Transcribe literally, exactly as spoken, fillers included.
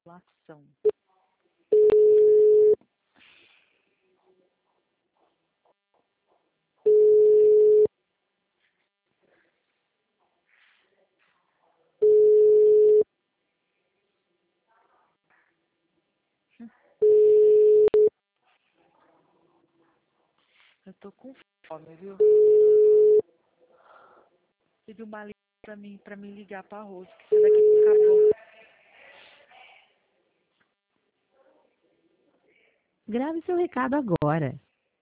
Lação. Eu tô com fome, viu? Pedi uma liga pra mim, pra me ligar pra Rose, que isso daqui acabou. Grave seu recado agora.